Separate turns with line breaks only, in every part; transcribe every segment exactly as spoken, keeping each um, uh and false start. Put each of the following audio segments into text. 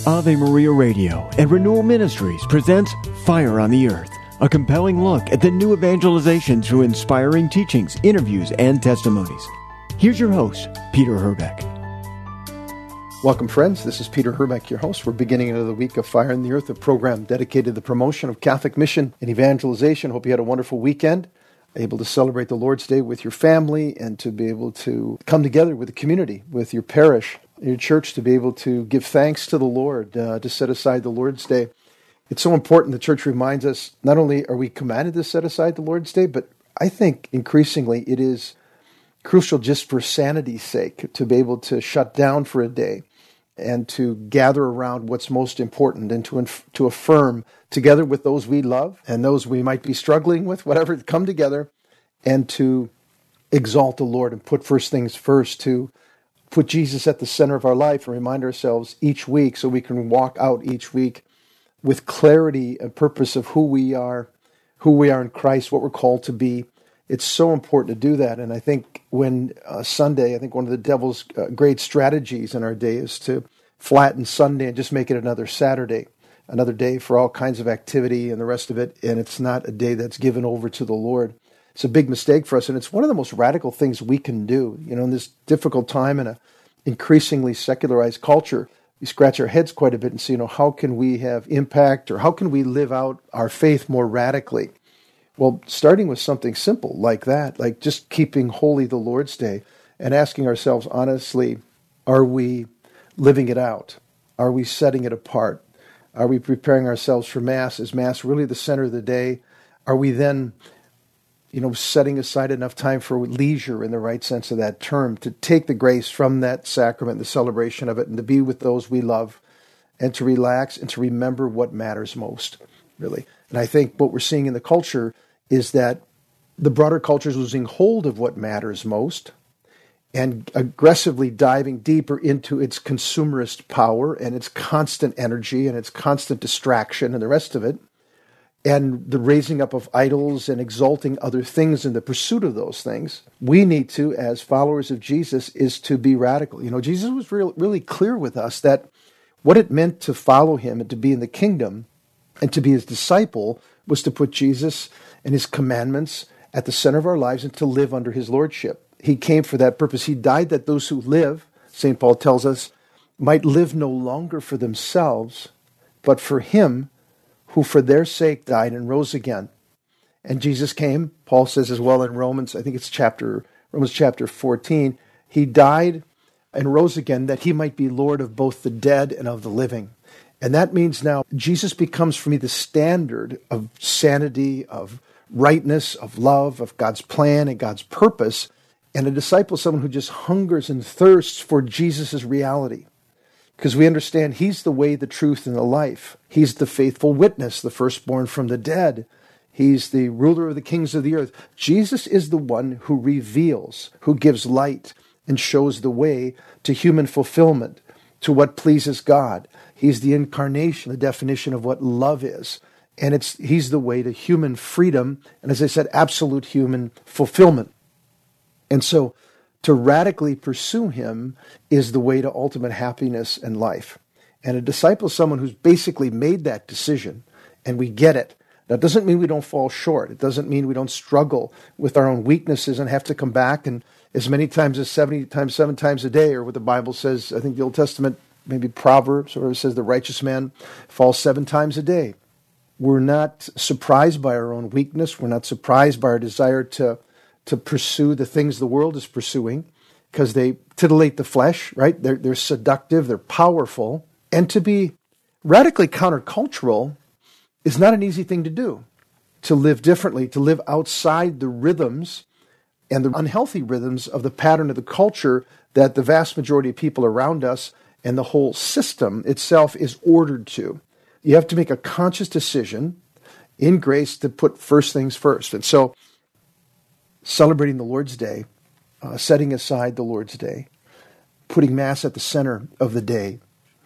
Ave Maria Radio and Renewal Ministries presents Fire on the Earth, a compelling look at the new evangelization through inspiring teachings, interviews, and testimonies. Here's your host, Peter Herbeck.
Welcome, friends. This is Peter Herbeck, your host. We're beginning another week of Fire on the Earth, a program dedicated to the promotion of Catholic mission and evangelization. Hope you had a wonderful weekend, able to celebrate the Lord's Day with your family and to be able to come together with the community, with your parish, your church, to be able to give thanks to the Lord, uh, to set aside the Lord's Day. It's so important. The church reminds us, not only are we commanded to set aside the Lord's Day, but I think increasingly it is crucial just for sanity's sake to be able to shut down for a day and to gather around what's most important and to inf- to affirm together with those we love and those we might be struggling with, whatever, come together and to exalt the Lord and put first things first, to put Jesus at the center of our life and remind ourselves each week so we can walk out each week with clarity and purpose of who we are, who we are in Christ, what we're called to be. It's so important to do that. And I think when uh, Sunday, I think one of the devil's uh, great strategies in our day is to flatten Sunday and just make it another Saturday, another day for all kinds of activity and the rest of it. And it's not a day that's given over to the Lord. It's a big mistake for us, and it's one of the most radical things we can do. You know, in this difficult time in an increasingly secularized culture, we scratch our heads quite a bit and say, you know, how can we have impact or how can we live out our faith more radically? Well, starting with something simple like that, like just keeping holy the Lord's Day and asking ourselves honestly, are we living it out? Are we setting it apart? Are we preparing ourselves for Mass? Is Mass really the center of the day? Are we then you know, setting aside enough time for leisure in the right sense of that term, to take the grace from that sacrament, the celebration of it, and to be with those we love, and to relax and to remember what matters most, really. And I think what we're seeing in the culture is that the broader culture is losing hold of what matters most and aggressively diving deeper into its consumerist power and its constant energy and its constant distraction and the rest of it, and the raising up of idols and exalting other things in the pursuit of those things. We need to, as followers of Jesus, is to be radical. You know, Jesus was real, really clear with us that what it meant to follow him and to be in the kingdom and to be his disciple was to put Jesus and his commandments at the center of our lives and to live under his lordship. He came for that purpose. He died that those who live, Saint Paul tells us, might live no longer for themselves, but for him who for their sake died and rose again. And Jesus came, Paul says as well in Romans, I think it's chapter Romans chapter fourteen, he died and rose again that he might be Lord of both the dead and of the living. And that means now Jesus becomes for me the standard of sanity, of rightness, of love, of God's plan and God's purpose. And a disciple is someone who just hungers and thirsts for Jesus' reality. Because we understand he's the way, the truth, and the life. He's the faithful witness, the firstborn from the dead. He's the ruler of the kings of the earth. Jesus is the one who reveals, who gives light and shows the way to human fulfillment, to what pleases God. He's the incarnation, the definition of what love is. And it's he's the way to human freedom, and as I said, absolute human fulfillment. And so to radically pursue him is the way to ultimate happiness and life. And a disciple is someone who's basically made that decision, and we get it. That doesn't mean we don't fall short. It doesn't mean we don't struggle with our own weaknesses and have to come back and as many times as seventy times, seven times a day, or what the Bible says, I think the Old Testament, maybe Proverbs, or it says the righteous man falls seven times a day. We're not surprised by our own weakness. We're not surprised by our desire to to pursue the things the world is pursuing, because they titillate the flesh, right? They're, they're seductive, they're powerful. And to be radically countercultural is not an easy thing to do. To live differently, to live outside the rhythms and the unhealthy rhythms of the pattern of the culture that the vast majority of people around us and the whole system itself is ordered to. You have to make a conscious decision in grace to put first things first. And so celebrating the Lord's Day, uh, setting aside the Lord's Day, putting Mass at the center of the day,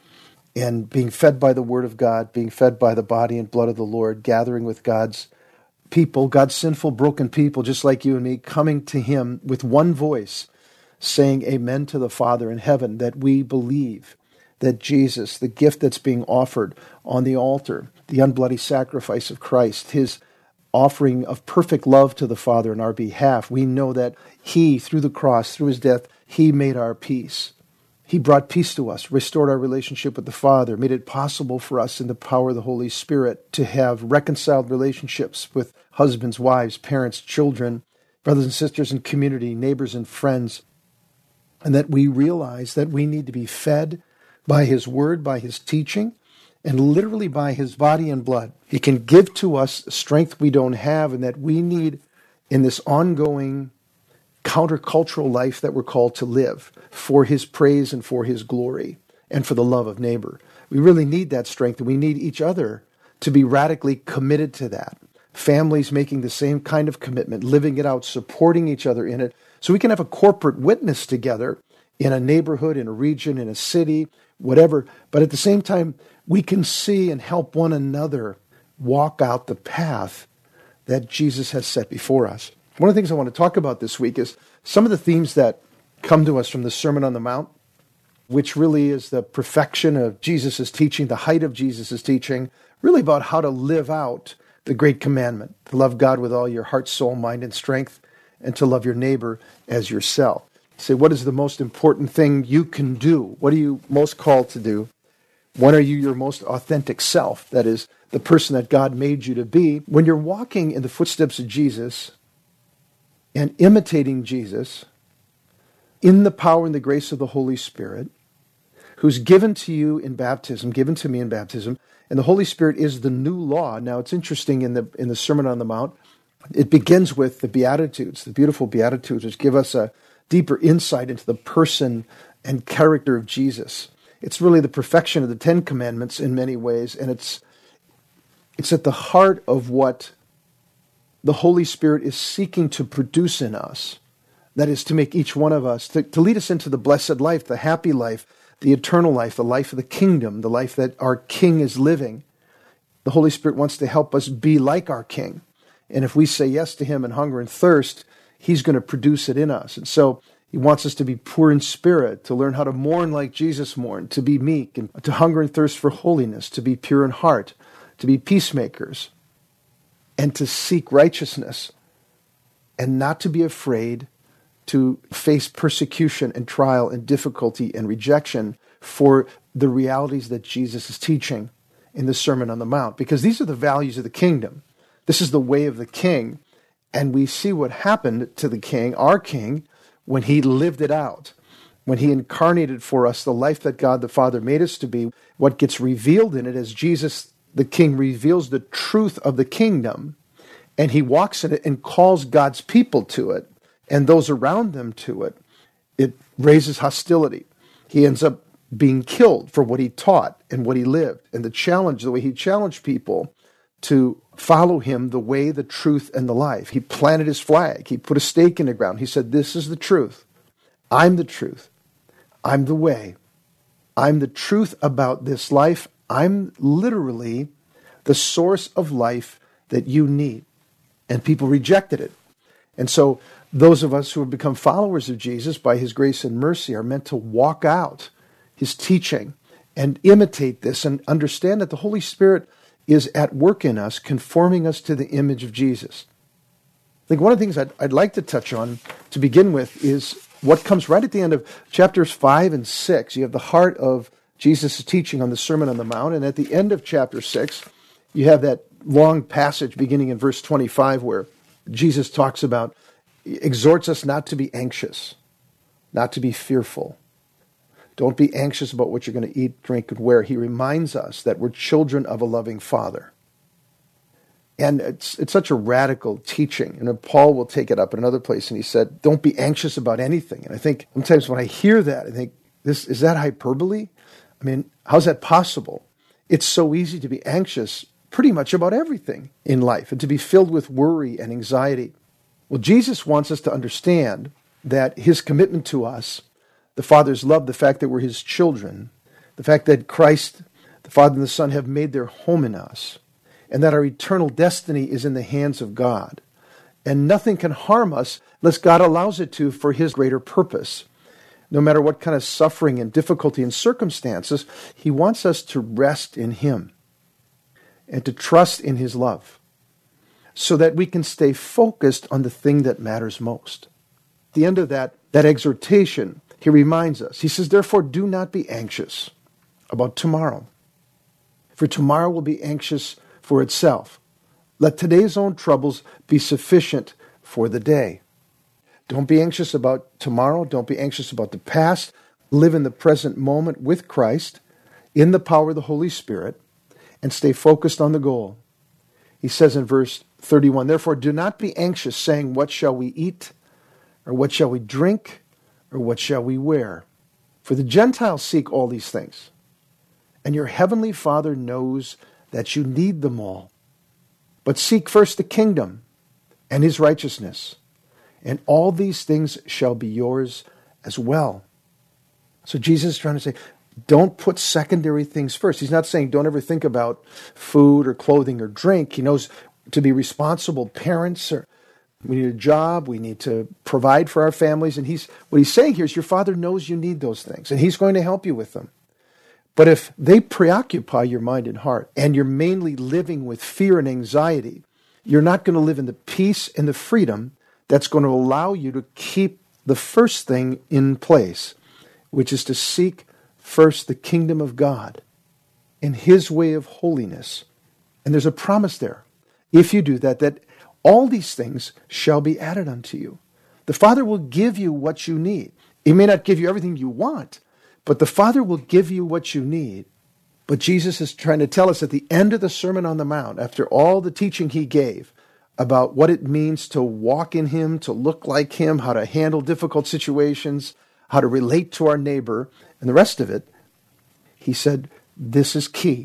and being fed by the Word of God, being fed by the body and blood of the Lord, gathering with God's people, God's sinful, broken people, just like you and me, coming to him with one voice, saying amen to the Father in heaven, that we believe that Jesus, the gift that's being offered on the altar, the unbloody sacrifice of Christ, his offering of perfect love to the Father on our behalf, we know that he, through the cross, through his death, he made our peace. He brought peace to us, restored our relationship with the Father, made it possible for us in the power of the Holy Spirit to have reconciled relationships with husbands, wives, parents, children, brothers and sisters in community, neighbors and friends, and that we realize that we need to be fed by his word, by his teaching, and literally by his body and blood. He can give to us strength we don't have and that we need in this ongoing countercultural life that we're called to live for his praise and for his glory and for the love of neighbor. We really need that strength, and we need each other to be radically committed to that. Families making the same kind of commitment, living it out, supporting each other in it, so we can have a corporate witness together in a neighborhood, in a region, in a city, whatever. But at the same time, we can see and help one another walk out the path that Jesus has set before us. One of the things I want to talk about this week is some of the themes that come to us from the Sermon on the Mount, which really is the perfection of Jesus' teaching, the height of Jesus' teaching, really about how to live out the great commandment, to love God with all your heart, soul, mind, and strength, and to love your neighbor as yourself. Say, what is the most important thing you can do? What are you most called to do? When are you your most authentic self? That is, the person that God made you to be. When you're walking in the footsteps of Jesus and imitating Jesus in the power and the grace of the Holy Spirit, who's given to you in baptism, given to me in baptism, and the Holy Spirit is the new law. Now, it's interesting in the in the Sermon on the Mount, it begins with the Beatitudes, the beautiful Beatitudes, which give us a deeper insight into the person and character of Jesus. It's really the perfection of the Ten Commandments in many ways, and it's it's at the heart of what the Holy Spirit is seeking to produce in us. That is, to make each one of us, to, to lead us into the blessed life, the happy life, the eternal life, the life of the kingdom, the life that our King is living. The Holy Spirit wants to help us be like our King. And if we say yes to him in hunger and thirst, he's going to produce it in us. And so he wants us to be poor in spirit, to learn how to mourn like Jesus mourned, to be meek, and to hunger and thirst for holiness, to be pure in heart, to be peacemakers, and to seek righteousness, and not to be afraid to face persecution and trial and difficulty and rejection for the realities that Jesus is teaching in the Sermon on the Mount, because these are the values of the kingdom. This is the way of the King, and we see what happened to the King, our King, when he lived it out, when he incarnated for us the life that God the Father made us to be. What gets revealed in it as Jesus, the King, reveals the truth of the kingdom, and he walks in it and calls God's people to it, and those around them to it. It raises hostility. He ends up being killed for what he taught and what he lived, and the challenge, the way he challenged people to follow him, the way, the truth, and the life. He planted his flag. He put a stake in the ground. He said, this is the truth. I'm the truth. I'm the way. I'm the truth about this life. I'm literally the source of life that you need. And people rejected it. And so those of us who have become followers of Jesus by his grace and mercy are meant to walk out his teaching and imitate this and understand that the Holy Spirit is at work in us, conforming us to the image of Jesus. I think one of the things I'd, I'd like to touch on to begin with is what comes right at the end of chapters five and six. You have the heart of Jesus' teaching on the Sermon on the Mount, and at the end of chapter six, you have that long passage beginning in verse twenty-five where Jesus talks about, exhorts us not to be anxious, not to be fearful. Don't be anxious about what you're going to eat, drink, and wear. He reminds us that we're children of a loving Father. And it's it's such a radical teaching. And Paul will take it up in another place, and he said, don't be anxious about anything. And I think sometimes when I hear that, I think, this is that hyperbole? I mean, how's that possible? It's so easy to be anxious pretty much about everything in life and to be filled with worry and anxiety. Well, Jesus wants us to understand that his commitment to us, the Father's love, the fact that we're his children, the fact that Christ, the Father and the Son have made their home in us, and that our eternal destiny is in the hands of God. And nothing can harm us unless God allows it to for his greater purpose. no matter what kind of suffering and difficulty and circumstances, he wants us to rest in him and to trust in his love so that we can stay focused on the thing that matters most. At the end of that, that exhortation, he reminds us, he says, therefore, do not be anxious about tomorrow, for tomorrow will be anxious for itself. Let today's own troubles be sufficient for the day. Don't be anxious about tomorrow. Don't be anxious about the past. Live in the present moment with Christ, in the power of the Holy Spirit, and stay focused on the goal. He says in verse thirty-one, therefore, do not be anxious, saying, what shall we eat? Or what shall we drink? Or what shall we wear? For the Gentiles seek all these things, and your heavenly Father knows that you need them all. But seek first the kingdom and his righteousness, and all these things shall be yours as well. So Jesus is trying to say, don't put secondary things first. He's not saying don't ever think about food or clothing or drink. He knows to be responsible parents, or we need a job, we need to provide for our families. And he's what he's saying here is your Father knows you need those things, and he's going to help you with them. But if they preoccupy your mind and heart, and you're mainly living with fear and anxiety, you're not going to live in the peace and the freedom that's going to allow you to keep the first thing in place, which is to seek first the kingdom of God and his way of holiness. And there's a promise there. If you do that, that all these things shall be added unto you. The Father will give you what you need. He may not give you everything you want, but the Father will give you what you need. But Jesus is trying to tell us at the end of the Sermon on the Mount, after all the teaching he gave about what it means to walk in him, to look like him, how to handle difficult situations, how to relate to our neighbor, and the rest of it, he said, this is key.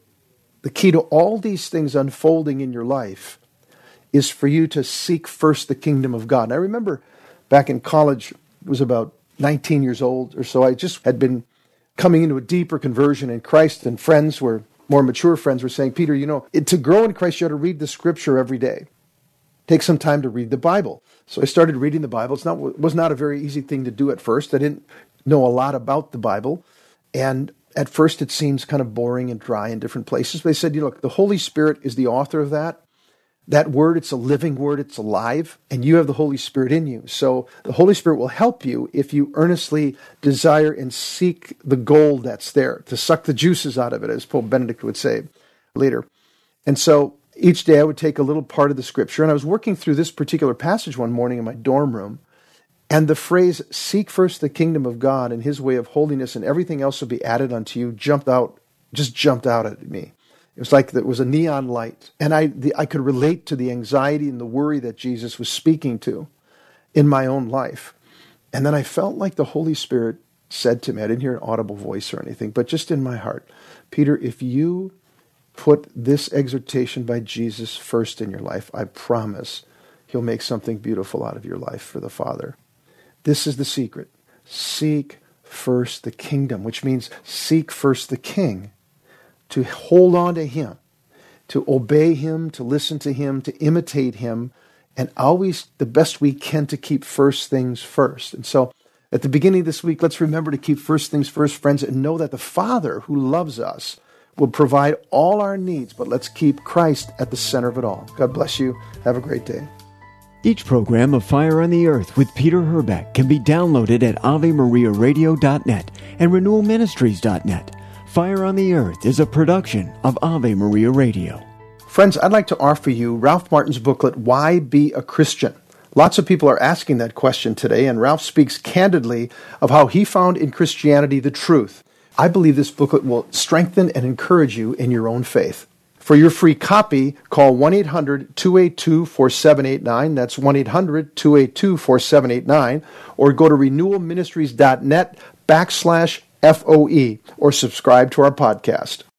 The key to all these things unfolding in your life is for you to seek first the kingdom of God. And I remember back in college, it was about nineteen years old or so, I just had been coming into a deeper conversion in Christ, and friends were, more mature friends were saying, Peter, you know, it, to grow in Christ, you ought to read the scripture every day. Take some time to read the Bible. So I started reading the Bible. It's not, it was not a very easy thing to do at first. I didn't know a lot about the Bible. And at first it seems kind of boring and dry in different places. But they said, you know, look, the Holy Spirit is the author of that. That word, it's a living word, it's alive, and you have the Holy Spirit in you. So the Holy Spirit will help you if you earnestly desire and seek the gold that's there, to suck the juices out of it, as Pope Benedict would say later. And so each day I would take a little part of the scripture, and I was working through this particular passage one morning in my dorm room, and the phrase, seek first the kingdom of God and his way of holiness, and everything else will be added unto you, jumped out, just jumped out at me. It was like it was a neon light. And I the, I could relate to the anxiety and the worry that Jesus was speaking to in my own life. And then I felt like the Holy Spirit said to me, I didn't hear an audible voice or anything, but just in my heart, Peter, if you put this exhortation by Jesus first in your life, I promise he'll make something beautiful out of your life for the Father. This is the secret. Seek first the kingdom, which means seek first the King. To hold on to him, to obey him, to listen to him, to imitate him, and always the best we can to keep first things first. And so at the beginning of this week, let's remember to keep first things first, friends, and know that the Father who loves us will provide all our needs, but let's keep Christ at the center of it all. God bless you. Have a great day.
Each program of Fire on the Earth with Peter Herbeck can be downloaded at ave maria radio dot net and renewal ministries dot net. Fire on the Earth is a production of Ave Maria Radio.
Friends, I'd like to offer you Ralph Martin's booklet, Why Be a Christian? Lots of people are asking that question today, and Ralph speaks candidly of how he found in Christianity the truth. I believe this booklet will strengthen and encourage you in your own faith. For your free copy, call one eight hundred two eight two four seven eight nine. That's one eight hundred two eight two four seven eight nine. Or go to renewal ministries dot net backslash F O E or subscribe to our podcast.